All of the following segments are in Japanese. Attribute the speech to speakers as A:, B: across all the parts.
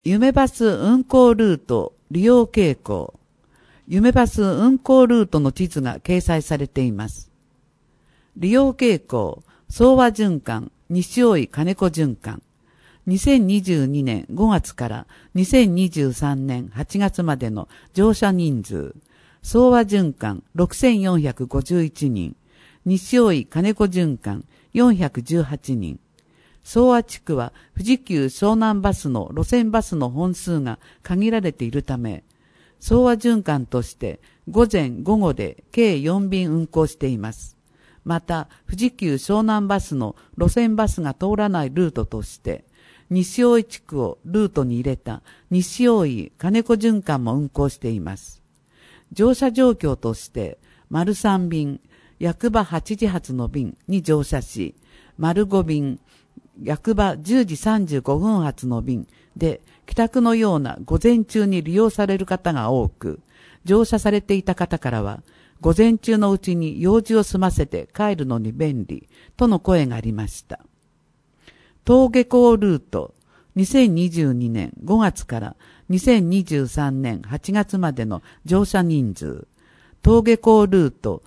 A: 夢バス運行ルート利用傾向。夢バス運行ルートの地図が掲載されています。利用傾向、総和循環、西大井金子循環。2022年5月から2023年8月までの乗車人数。総和循環6451人。西大井金子循環418人。総和地区は富士急湘南バスの路線バスの本数が限られているため、総和循環として午前午後で計4便運行しています。また、富士急湘南バスの路線バスが通らないルートとして、西大井地区をルートに入れた西大井金子循環も運行しています。乗車状況として、丸3便、役場8時発の便に乗車し、丸5便、役場10時35分発の便で帰宅のような午前中に利用される方が多く、乗車されていた方からは、午前中のうちに用事を済ませて帰るのに便利との声がありました。登下校ルート、2022年5月から2023年8月までの乗車人数。登下校ルート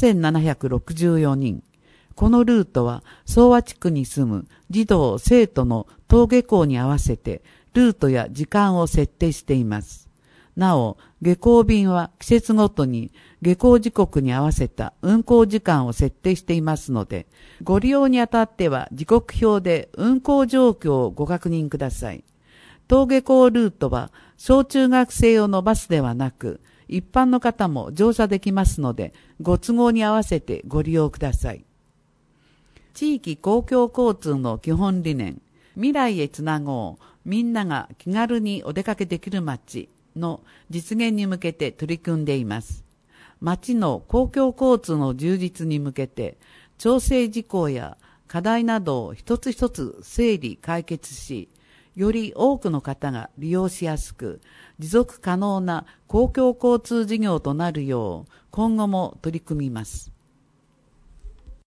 A: 7764人。このルートは総和地区に住む児童・生徒の登下校に合わせてルートや時間を設定しています。なお、下校便は季節ごとに下校時刻に合わせた運行時間を設定していますので、ご利用にあたっては時刻表で運行状況をご確認ください。登下校ルートは小中学生用のバスではなく、一般の方も乗車できますので、ご都合に合わせてご利用ください。地域公共交通の基本理念、未来へつなごう、みんなが気軽にお出かけできる街の実現に向けて取り組んでいます。街の公共交通の充実に向けて、調整事項や課題などを一つ一つ整理解決し、より多くの方が利用しやすく、持続可能な公共交通事業となるよう、今後も取り組みます。